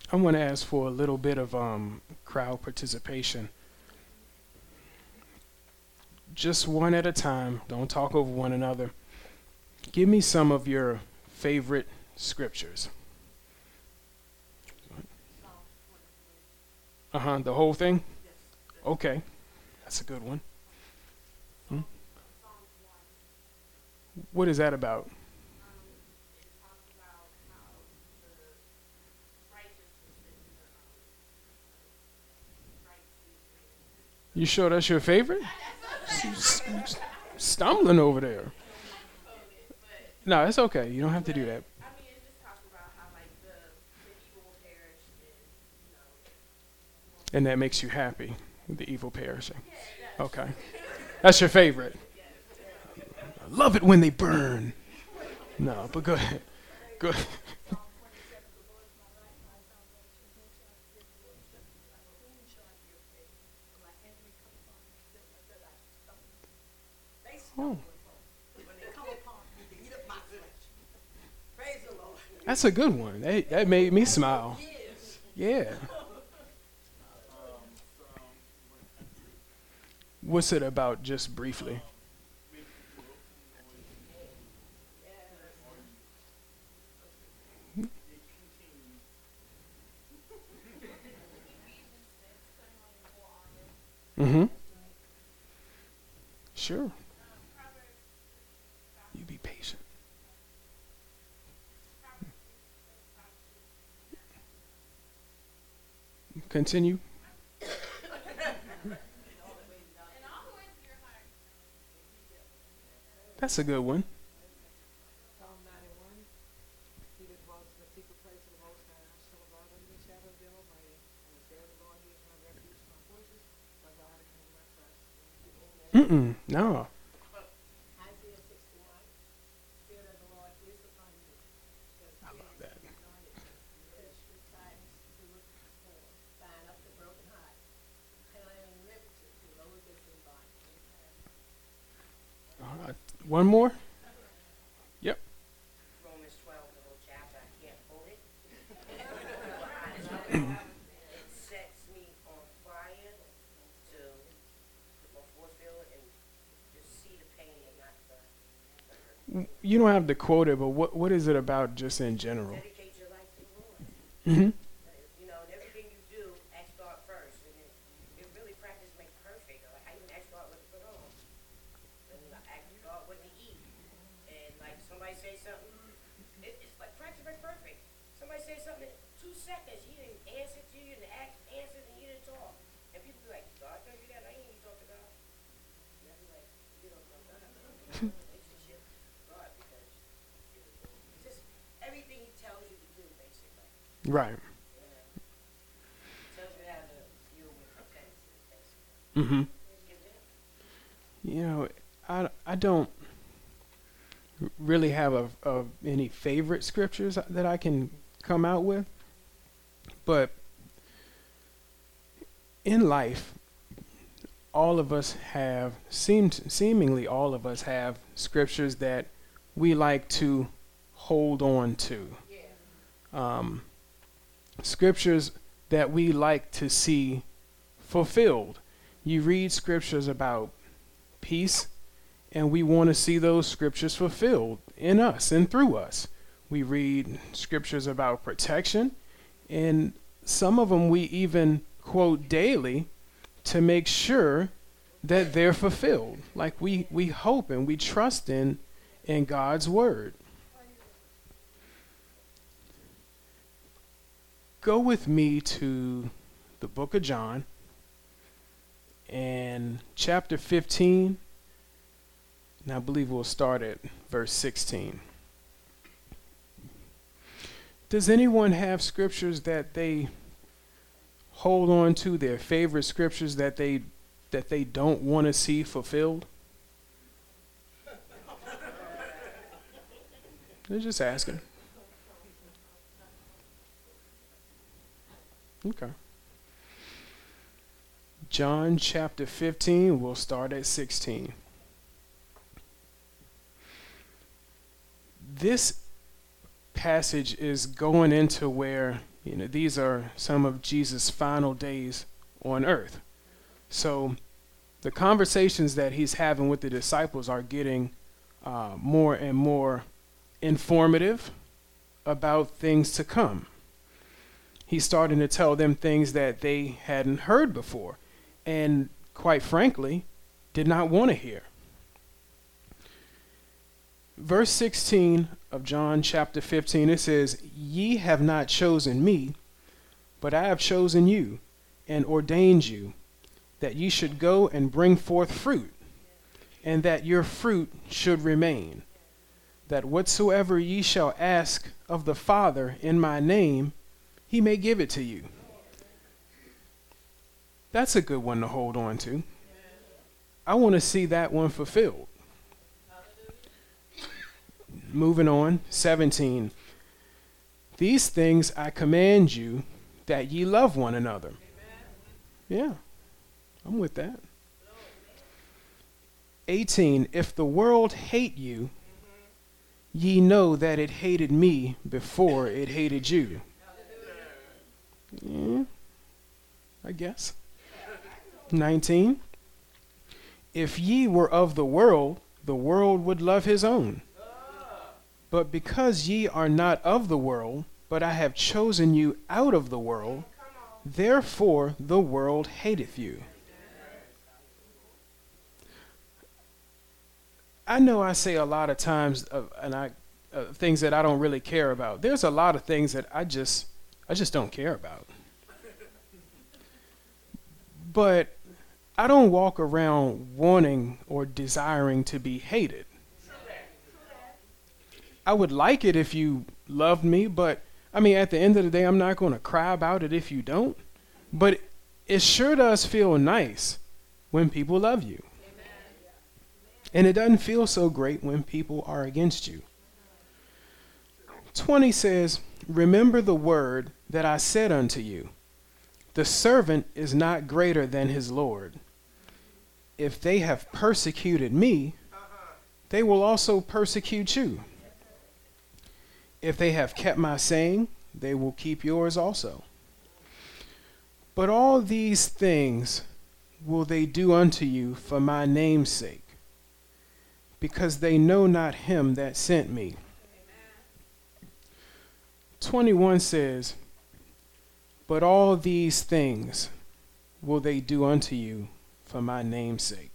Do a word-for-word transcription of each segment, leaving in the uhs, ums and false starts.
I want to ask for a little bit of um, crowd participation. Just one at a time. Don't talk over one another. Give me some of your favorite scriptures. Uh huh. The whole thing? Okay. That's a good one. Hmm? What is that about? You sure that's your favorite? S- s- Stumbling over there. No, it's okay. You don't have to do that. And that makes you happy with the evil perishing. Okay. That's your favorite. I love it when they burn. No, but go ahead. Go ahead. Oh, that's a good one. That, that made me smile. Yeah. What's it about, just briefly? Mm-hmm. Sure. You be patient. Continue. That's a good one. Mm-mm. No. I love that. All right. One more? Yep. You don't have to quote it, but what what is it about just in general? Hmm. Right. Hmm. You know, I, I don't really have a, a any favorite scriptures that I can come out with, but in life, all of us have seemed seemingly all of us have scriptures that we like to hold on to. Um, Scriptures that we like to see fulfilled. You read scriptures about peace, and we want to see those scriptures fulfilled in us and through us. We read scriptures about protection, and some of them we even quote daily to make sure that they're fulfilled. Like we, we hope and we trust in in God's word. Go with me to the book of John and chapter fifteen, and I believe we'll start at verse sixteen. Does anyone have scriptures that they hold on to, their favorite scriptures that they that they don't want to see fulfilled? They're just asking. Okay. John chapter fifteen, we'll start at sixteen. This passage is going into where You know, these are some of Jesus' final days on earth. So the conversations that he's having with the disciples are getting uh, more and more informative about things to come. He's starting to tell them things that they hadn't heard before, and quite frankly, did not want to hear. Verse sixteen of John chapter fifteen, it says, "Ye have not chosen me, but I have chosen you, and ordained you, that ye should go and bring forth fruit, and that your fruit should remain, that whatsoever ye shall ask of the Father in my name, he may give it to you." That's a good one to hold on to. I want to see that one fulfilled. Moving on, seventeen. "These things I command you, that ye love one another." Yeah, I'm with that. eighteen. "If the world hate you, ye know that it hated me before it hated you." Yeah, I guess. nineteen. "If ye were of the world, the world would love his own. But because ye are not of the world, but I have chosen you out of the world, therefore the world hateth you." I know I say a lot of times, uh, and I uh, things that I don't really care about. There's a lot of things that I just I just don't care about. But I don't walk around wanting or desiring to be hated. I would like it if you loved me, but I mean, at the end of the day, I'm not going to cry about it if you don't. But it sure does feel nice when people love you. And it doesn't feel so great when people are against you. twenty says, "Remember the word that I said unto you. The servant is not greater than his Lord. If they have persecuted me, they will also persecute you. If they have kept my saying, they will keep yours also. But all these things will they do unto you for my name's sake, because they know not him that sent me." twenty-one says, "But all these things will they do unto you for my name's sake."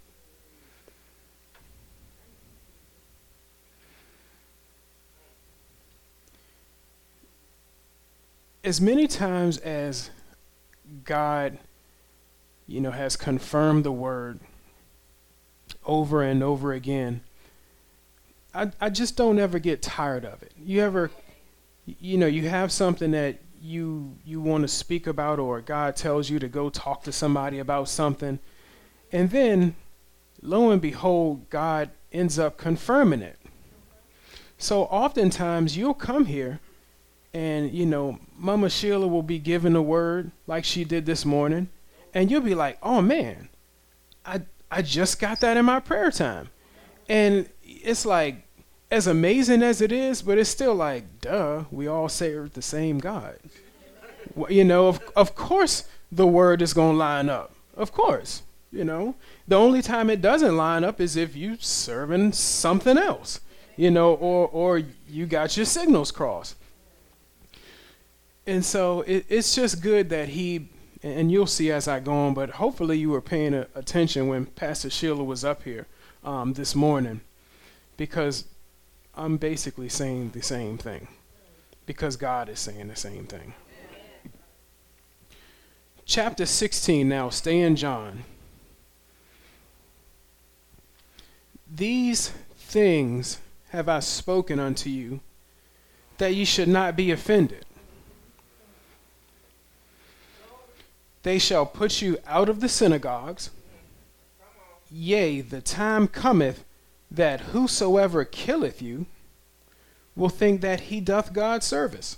As many times as God, you know, has confirmed the word over and over again, I, I just don't ever get tired of it. You ever, you know, you have something that you you want to speak about, or God tells you to go talk to somebody about something, and then lo and behold, God ends up confirming it. So oftentimes you'll come here and, you know, Mama Sheila will be giving a word like she did this morning, and you'll be like, "Oh man, I I just got that in my prayer time." And it's like, as amazing as it is, but it's still like, duh, we all serve the same God. Well, you know, of of course the word is going to line up. Of course, you know. The only time it doesn't line up is if you serving something else, you know, or or you got your signals crossed. And so it, it's just good that he, and you'll see as I go on, but hopefully you were paying a, attention when Pastor Sheila was up here um, this morning, because I'm basically saying the same thing, because God is saying the same thing. Chapter sixteen now, stay in John. "These things have I spoken unto you, that ye should not be offended. They shall put you out of the synagogues. Yea, the time cometh that whosoever killeth you will think that he doth God service.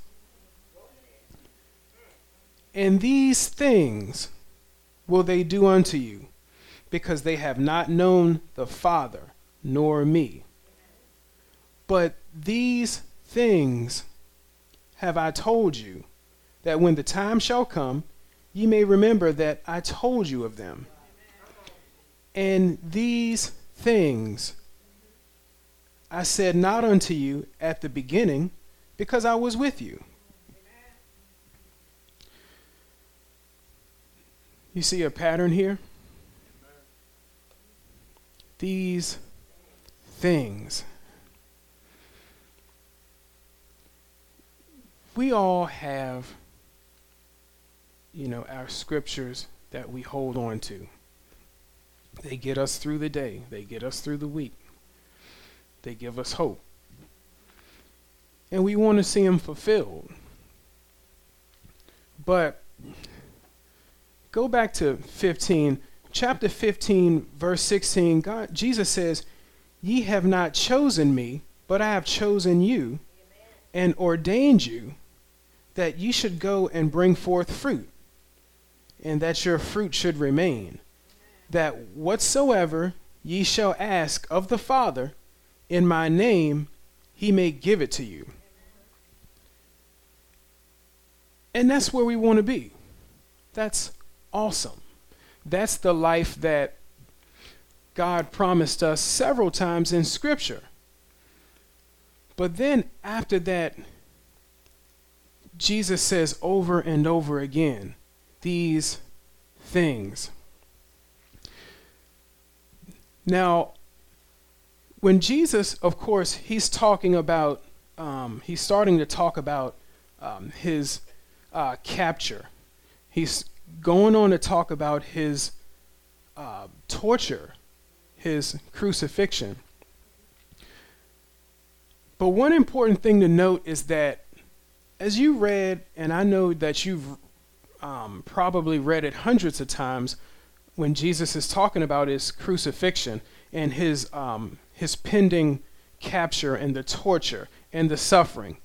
And these things will they do unto you, because they have not known the Father nor me. But these things have I told you, that when the time shall come, ye may remember that I told you of them. And these things I said not unto you at the beginning, because I was with you. You see a pattern here? These things. We all have, you know, our scriptures that we hold on to. They get us through the day. They get us through the week. They give us hope. And we want to see them fulfilled. But go back to fifteen, chapter fifteen, verse sixteen. God, Jesus says, ye have not chosen me, but I have chosen you and ordained you that ye should go and bring forth fruit, and that your fruit should remain, that whatsoever ye shall ask of the Father in my name, he may give it to you. And that's where we want to be. That's awesome. That's the life that God promised us several times in Scripture. But then after that, Jesus says over and over again, these things. Now, when Jesus, of course, he's talking about, um, he's starting to talk about um, his uh, capture. He's going on to talk about his uh, torture, his crucifixion. But one important thing to note is that as you read, and I know that you've um, probably read it hundreds of times, when Jesus is talking about his crucifixion and his um, his pending capture and the torture and the suffering,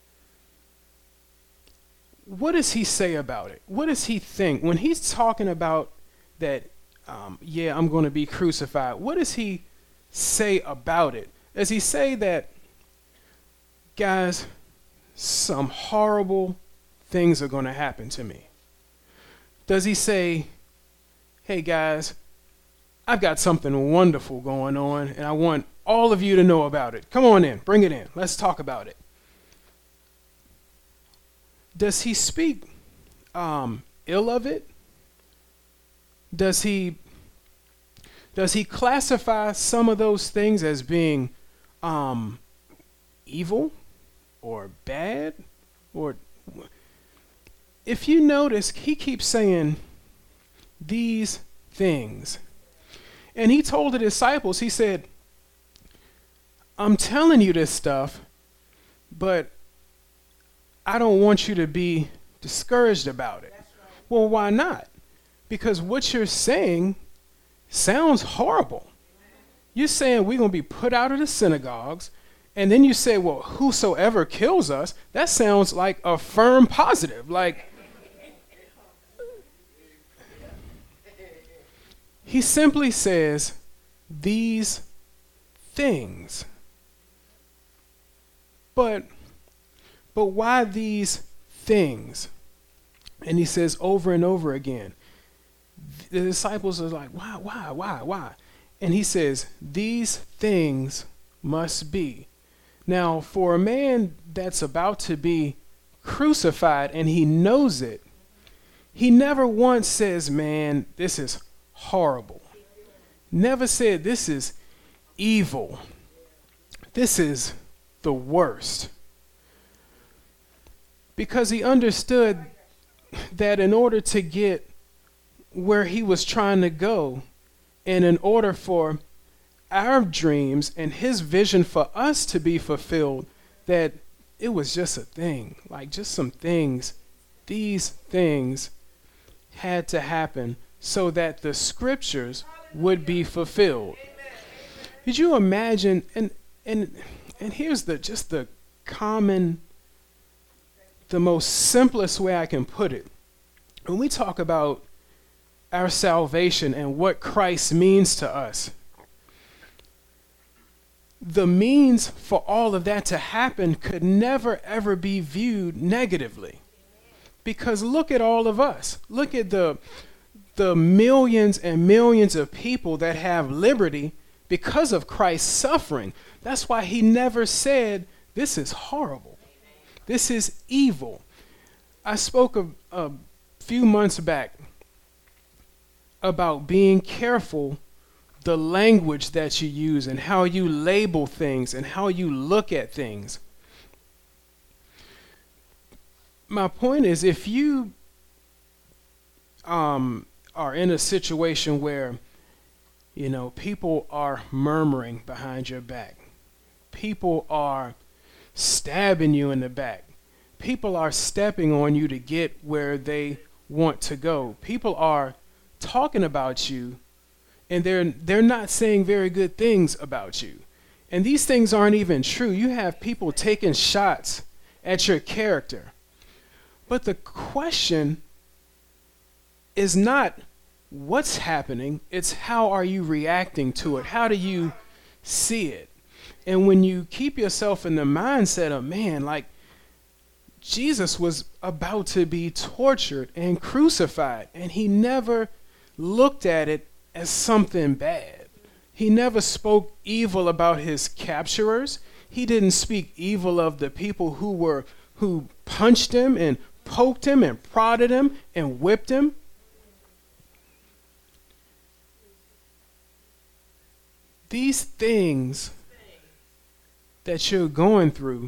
what does he say about it? What does he think when he's talking about that? Um, yeah, I'm going to be crucified. What does he say about it? Does he say that, guys, some horrible things are going to happen to me? Does he say, hey guys, I've got something wonderful going on and I want all of you to know about it. Come on in, bring it in. Let's talk about it. Does he speak um, ill of it? Does he does he classify some of those things as being um, evil or bad? Or if you notice, he keeps saying these things. And he told the disciples, he said, I'm telling you this stuff, but I don't want you to be discouraged about it. Right. Well, why not? Because what you're saying sounds horrible. You're saying we're going to be put out of the synagogues, and then you say, well, whosoever kills us, that sounds like a firm positive. Like, he simply says these things. But but why these things? And he says over and over again. The disciples are like, why, why, why, why? And he says, these things must be. Now, for a man that's about to be crucified and he knows it, he never once says, man, this is horrible. Never said this is evil. This is the worst. Because he understood that in order to get where he was trying to go, and in order for our dreams and his vision for us to be fulfilled, that it was just a thing, like just some things, these things had to happen so that the scriptures would be fulfilled. Did you imagine, and and and here's the just the common, the most simplest way I can put it. When we talk about our salvation and what Christ means to us, the means for all of that to happen could never ever be viewed negatively. Because look at all of us. Look at the the millions and millions of people that have liberty because of Christ's suffering. That's why he never said, this is horrible. This is evil. I spoke a, a few months back about being careful the language that you use and how you label things and how you look at things. My point is, if you um, are in a situation where, you know, people are murmuring behind your back, people are stabbing you in the back, people are stepping on you to get where they want to go, people are talking about you, and they're they're not saying very good things about you, and these things aren't even true. You have people taking shots at your character. But the question is not what's happening, it's how are you reacting to it? How do you see it? And when you keep yourself in the mindset of, man, like Jesus was about to be tortured and crucified, and he never looked at it as something bad. He never spoke evil about his capturers. He didn't speak evil of the people who were who punched him and poked him and prodded him and whipped him. These things that you're going through,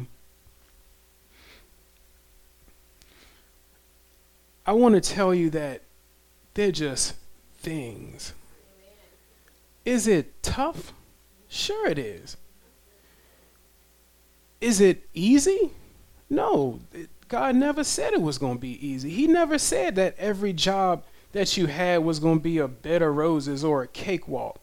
I want to tell you that they're just things. Is it tough? Sure it is. Is it easy? No. It, God never said it was going to be easy. He never said that every job that you had was going to be a bed of roses or a cakewalk.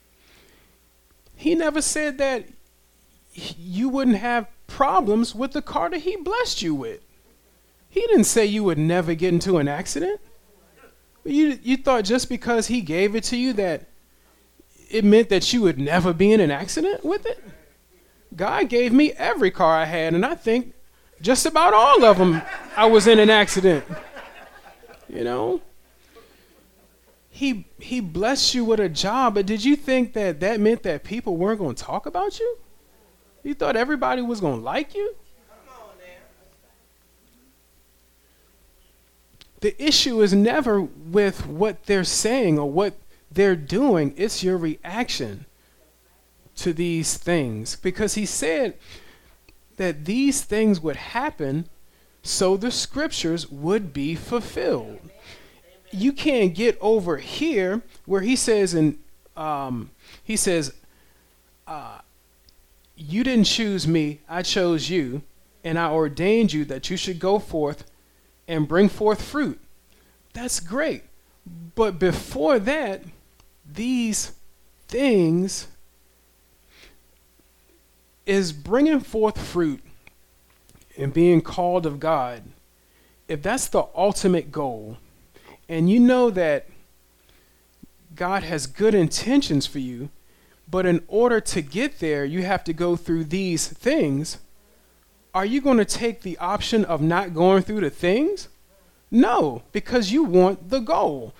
He never said that you wouldn't have problems with the car that he blessed you with. He didn't say you would never get into an accident. You, you thought just because he gave it to you that it meant that you would never be in an accident with it? God gave me every car I had, and I think just about all of them I was in an accident. You know? He he blessed you with a job, but did you think that that meant that people weren't going to talk about you? You thought everybody was going to like you? The issue is never with what they're saying or what they're doing. It's your reaction to these things. Because he said that these things would happen so the scriptures would be fulfilled. You can't get over here where he says, and um, he says, uh, you didn't choose me, I chose you, and I ordained you that you should go forth and bring forth fruit. That's great. But before that, these things is bringing forth fruit and being called of God. If that's the ultimate goal, and you know that God has good intentions for you, but in order to get there, you have to go through these things, are you going to take the option of not going through the things? No, because you want the goal.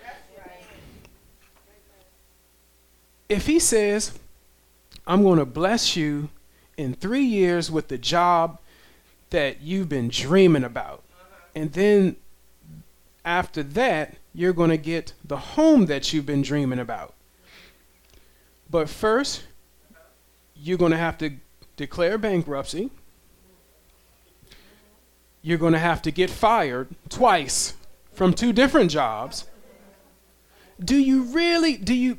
If he says, I'm going to bless you in three years with the job that you've been dreaming about, and then after that, you're going to get the home that you've been dreaming about. But first, you're going to have to declare bankruptcy. You're going to have to get fired twice from two different jobs. Do you really, do you,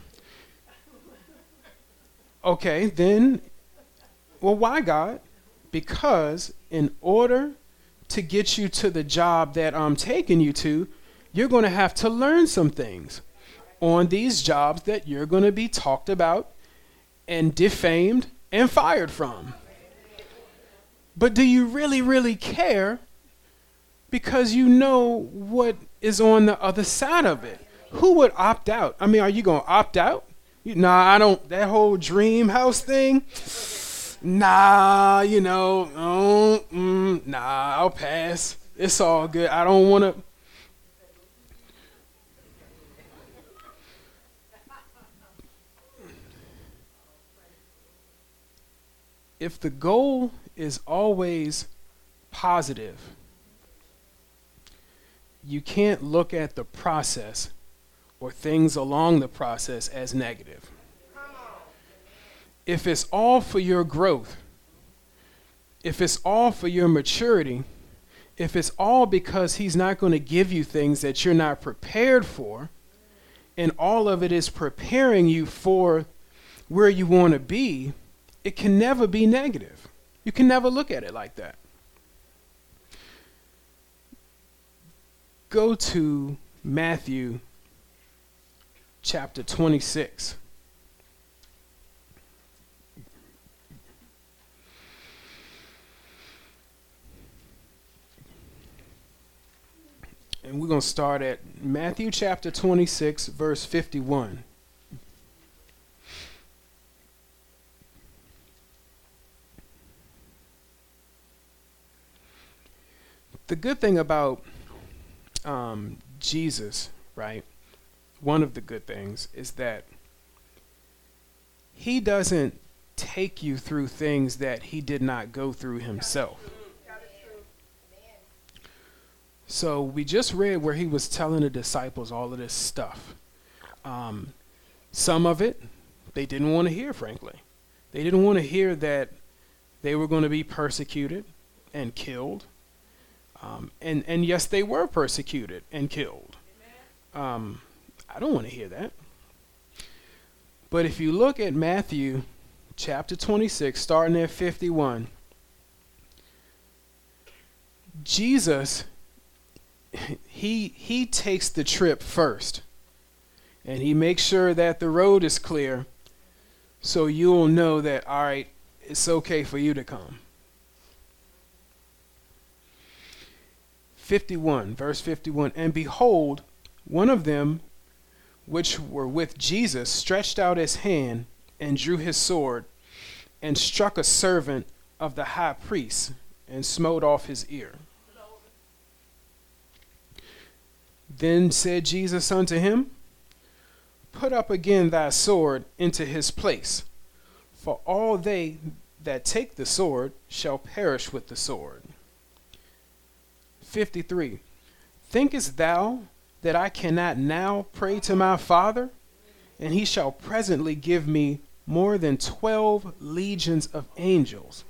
okay, then, well, why, God? Because in order to get you to the job that I'm taking you to, you're going to have to learn some things on these jobs that you're going to be talked about and defamed and fired from. But do you really, really care? Because you know what is on the other side of it. Who would opt out? I mean, are you going to opt out? You, nah, I don't, that whole dream house thing, nah, you know, oh, mm, nah, I'll pass. It's all good. I don't want to. If the goal is always positive, you can't look at the process or things along the process as negative. If it's all for your growth, if it's all for your maturity, if it's all because he's not going to give you things that you're not prepared for, and all of it is preparing you for where you want to be, it can never be negative. You can never look at it like that. Go to Matthew chapter twenty-six. And we're going to start at Matthew chapter twenty-six, verse fifty-one. The good thing about um, Jesus, right, one of the good things is that he doesn't take you through things that he did not go through himself. So we just read where he was telling the disciples all of this stuff. Um, some of it they didn't want to hear, frankly. They didn't want to hear that they were going to be persecuted and killed. Um, and, and yes, they were persecuted and killed. Um, I don't want to hear that. But if you look at Matthew chapter twenty-six, starting at fifty-one, Jesus, he he takes the trip first. And he makes sure that the road is clear so you'll know that, all right, it's okay for you to come. fifty-one, verse fifty-one, and behold, one of them which were with Jesus stretched out his hand and drew his sword and struck a servant of the high priest and smote off his ear. Then said Jesus unto him, put up again thy sword into his place, for all they that take the sword shall perish with the sword. fifty-three. Thinkest thou that I cannot now pray to my Father, and he shall presently give me more than twelve legions of angels?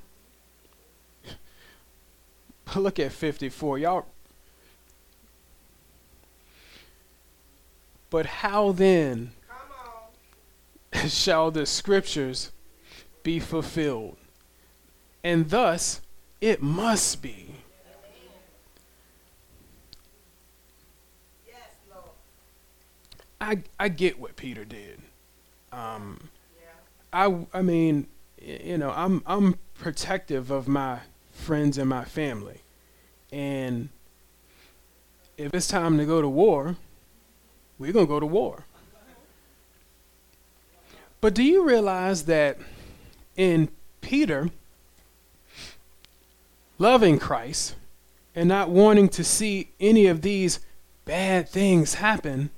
Look at fifty-four. Y'all. But how then shall the scriptures be fulfilled? And thus it must be. I, I get what Peter did. Um, I, I mean, you know, I'm I'm protective of my friends and my family. And if it's time to go to war, we're going to go to war. But do you realize that in Peter loving Christ and not wanting to see any of these bad things happen,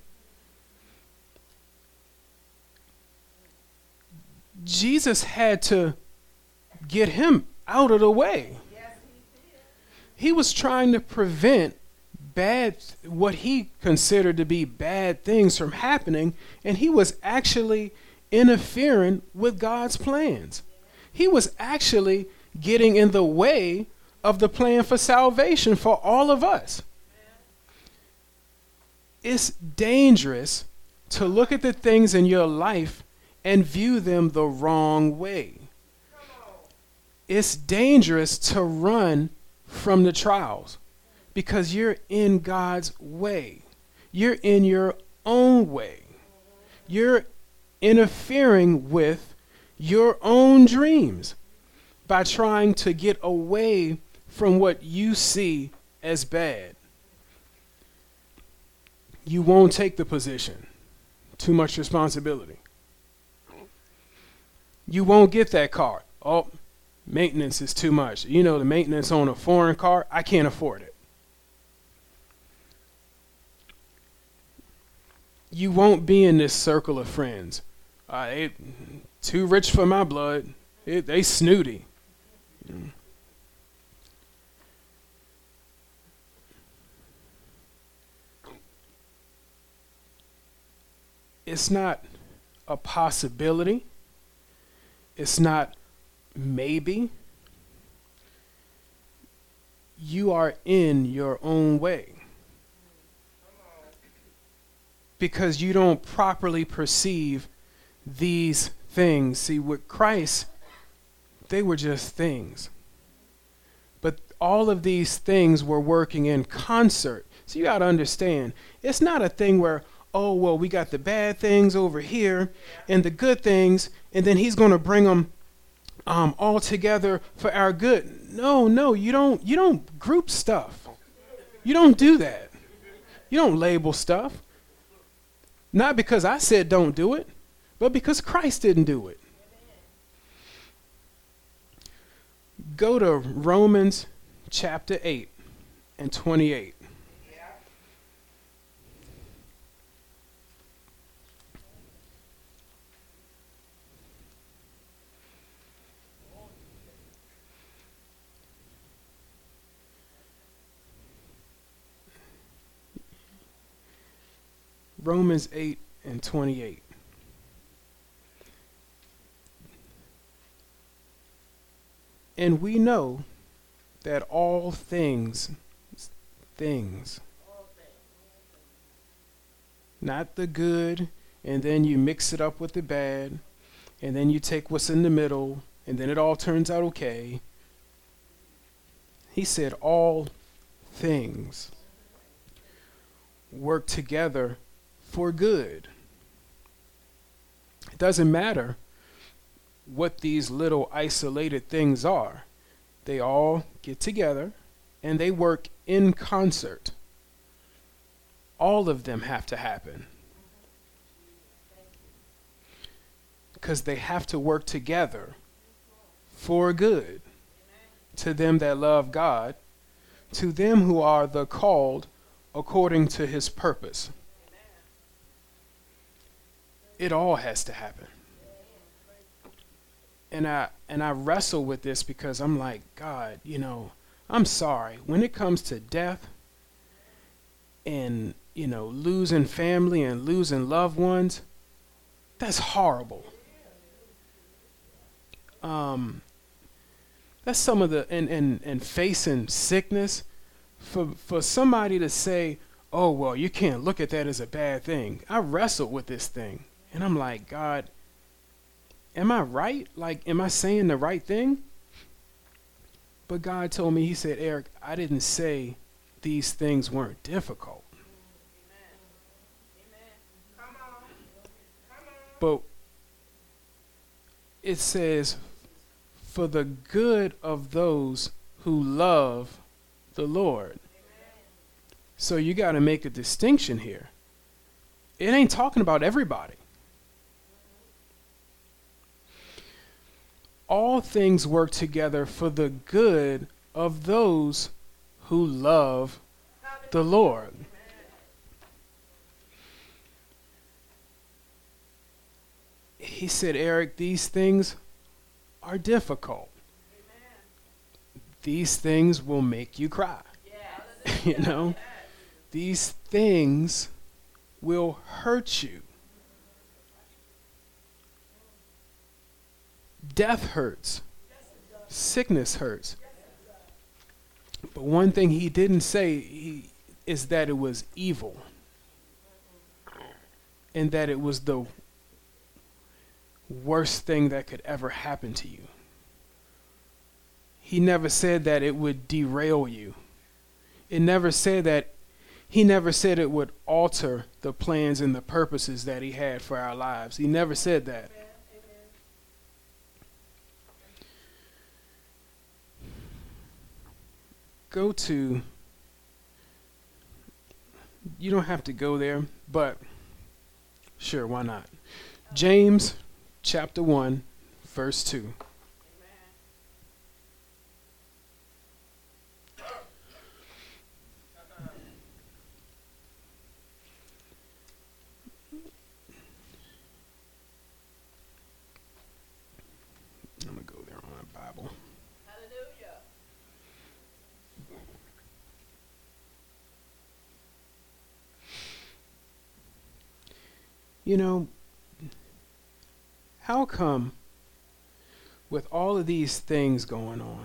Jesus had to get him out of the way. Yes, he, he was trying to prevent bad, what he considered to be bad things from happening, and he was actually interfering with God's plans. He was actually getting in the way of the plan for salvation for all of us. It's dangerous to look at the things in your life and view them the wrong way. It's dangerous to run from the trials because you're in God's way. You're in your own way. You're interfering with your own dreams by trying to get away from what you see as bad. You won't take the position. Too much responsibility. You won't get that car. Oh, maintenance is too much. You know, the maintenance on a foreign car, I can't afford it. You won't be in this circle of friends. Uh, it, too rich for my blood. It, they snooty. It's not a possibility. It's not maybe. You are in your own way because you don't properly perceive these things. See, with Christ, they were just things. But all of these things were working in concert. So you got to understand, it's not a thing where, oh, well, we got the bad things over here and the good things, and then he's going to bring them um, all together for our good. No, no, you don't. You don't group stuff. You don't do that. You don't label stuff. Not because I said don't do it, but because Christ didn't do it. Go to Romans chapter eight and twenty-eight. Romans eight and twenty-eight. And we know that all things, things, not the good, and then you mix it up with the bad, and then you take what's in the middle, and then it all turns out okay. He said all things work together for good. It doesn't matter what these little isolated things are. They all get together and they work in concert. All of them have to happen because they have to work together for good to them that love God, to them who are the called according to his purpose. It all has to happen. And I and I wrestle with this because I'm like, God, you know, I'm sorry. When it comes to death and, you know, losing family and losing loved ones, that's horrible. Um, that's some of the and, and, and facing sickness. For for somebody to say, oh well, you can't look at that as a bad thing. I wrestled with this thing. And I'm like, God, am I right? Like, am I saying the right thing? But God told me, he said, Eric, I didn't say these things weren't difficult. But it says, for the good of those who love the Lord. So you got to make a distinction here. It ain't talking about everybody. All things work together for the good of those who love the Lord. He said, Eric, these things are difficult. These things will make you cry. You know, these things will hurt you. Death hurts. Sickness hurts. But one thing he didn't say he, is that it was evil. And that it was the worst thing that could ever happen to you. He never said that it would derail you. It never said that, he never said it would alter the plans and the purposes that he had for our lives. He never said that. Go to, you don't have to go there, but sure, why not? James chapter one, verse two. you know, how come with all of these things going on,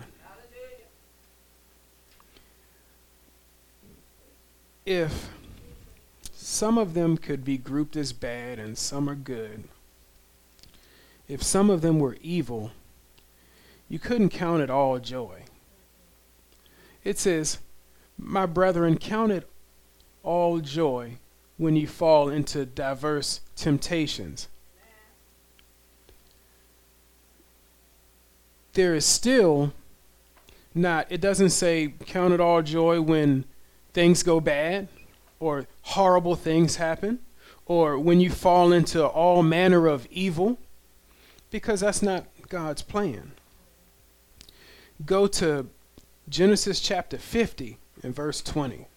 if some of them could be grouped as bad and some are good, if some of them were evil, you couldn't count it all joy. It says, my brethren, count it all joy when you fall into diverse temptations. There is still not, it doesn't say count it all joy when things go bad or horrible things happen or when you fall into all manner of evil, because that's not God's plan. Go to Genesis chapter fifty and verse twenty.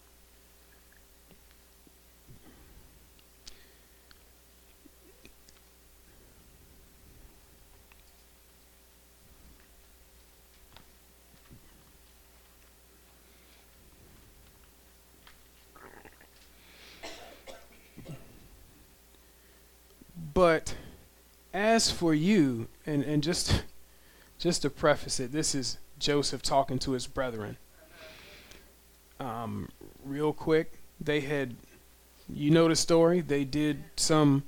But as for you, and, and just just to preface it, this is Joseph talking to his brethren. Um, real quick, they had, you know the story, they did some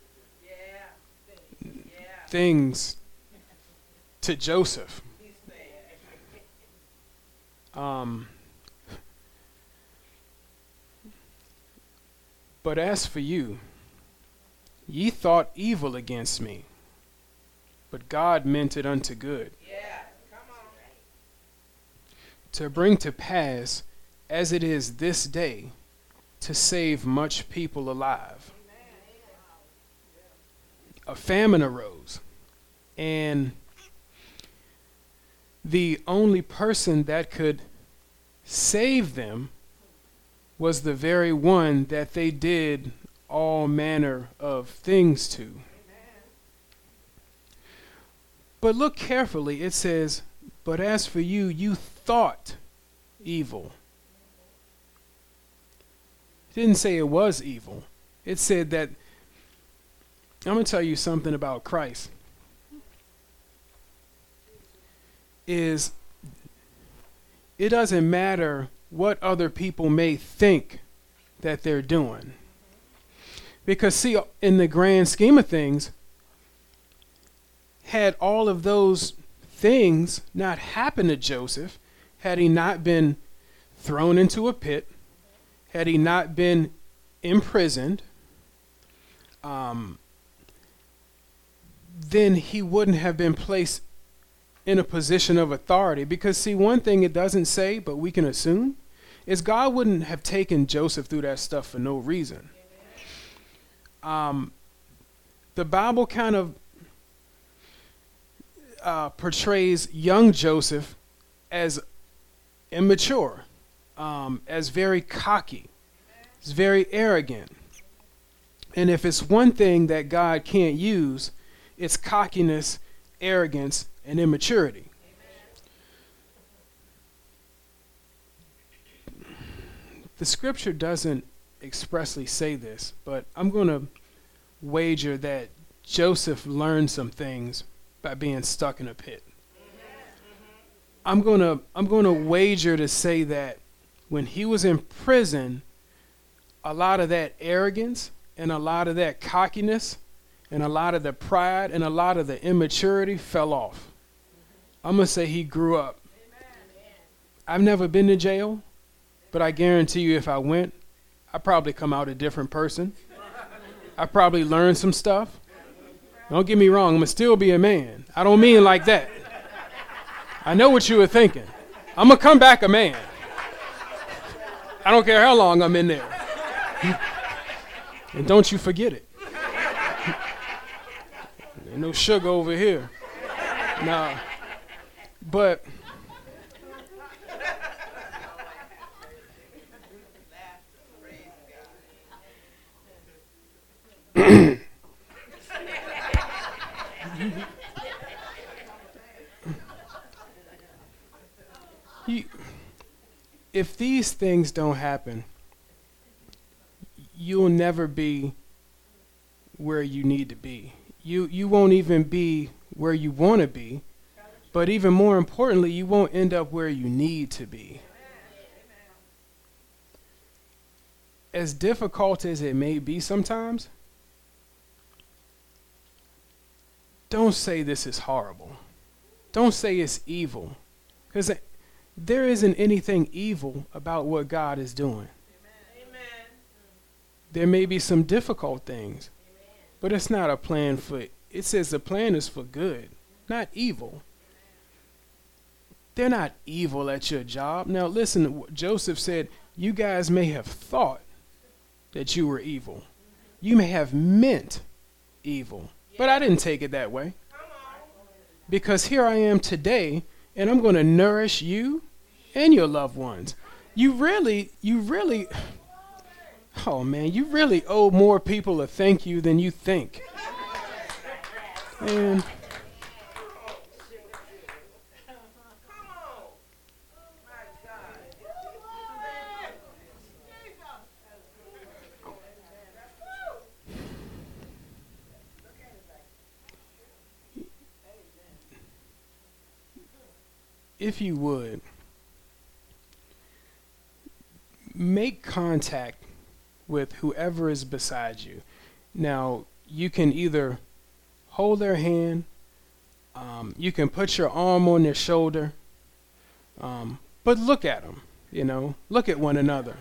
yeah. Yeah. things to Joseph. Um, but as for you, ye thought evil against me, but God meant it unto good. Yeah, come on. To bring to pass, as it is this day, to save much people alive. A famine arose, and the only person that could save them was the very one that they did all manner of things to. Amen. But look carefully, it says, but as for you, you thought evil. It didn't say it was evil. It said that, I'm going to tell you something about Christ, is it doesn't matter what other people may think that they're doing. Because, see, in the grand scheme of things, had all of those things not happened to Joseph, had he not been thrown into a pit, had he not been imprisoned, um, then he wouldn't have been placed in a position of authority. Because, see, one thing it doesn't say, but we can assume, is God wouldn't have taken Joseph through that stuff for no reason. Um, the Bible kind of uh, portrays young Joseph as immature, um, as very cocky, as very arrogant. And if it's one thing that God can't use, it's cockiness, arrogance, and immaturity. The scripture doesn't expressly say this, but I'm going to wager that Joseph learned some things by being stuck in a pit. I'm going to I'm going to wager to say that when he was in prison, a lot of that arrogance and a lot of that cockiness and a lot of the pride and a lot of the immaturity fell off. I'm going to say he grew up. I've never been to jail, but I guarantee you if I went, I'd probably come out a different person. I probably learned some stuff. Don't get me wrong, I'm going to still be a man. I don't mean like that. I know what you were thinking. I'm going to come back a man. I don't care how long I'm in there. And don't you forget it. Ain't no sugar over here. Nah. But you, if these things don't happen, you'll never be where you need to be. You you won't even be where you want to be, but even more importantly, you won't end up where you need to be. As difficult as it may be sometimes, don't say this is horrible. Don't say it's evil, because there isn't anything evil about what God is doing. Amen. There may be some difficult things, but it's not a plan for, it says the plan is for good, not evil. They're not evil at your job. Now listen, Joseph said, you guys may have thought that you were evil. You may have meant evil, but I didn't take it that way. Because here I am today, and I'm going to nourish you and your loved ones. You really, you really, oh man, you really owe more people a thank you than you think. And if you would, make contact with whoever is beside you. Now, you can either hold their hand, um, you can put your arm on their shoulder, um, but look at them, you know, look at one another.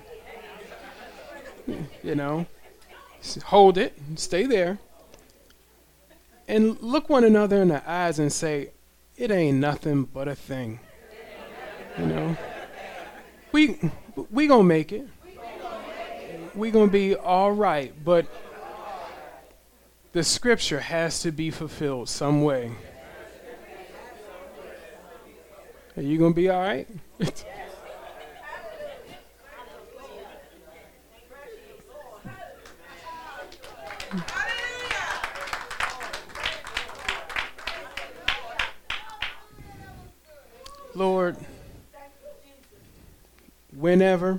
You know, hold it, stay there, and look one another in the eyes and say, it ain't nothing but a thing. You know, we we gonna make it. We gonna be all right, but the scripture has to be fulfilled some way. Are you gonna be all right? Lord, whenever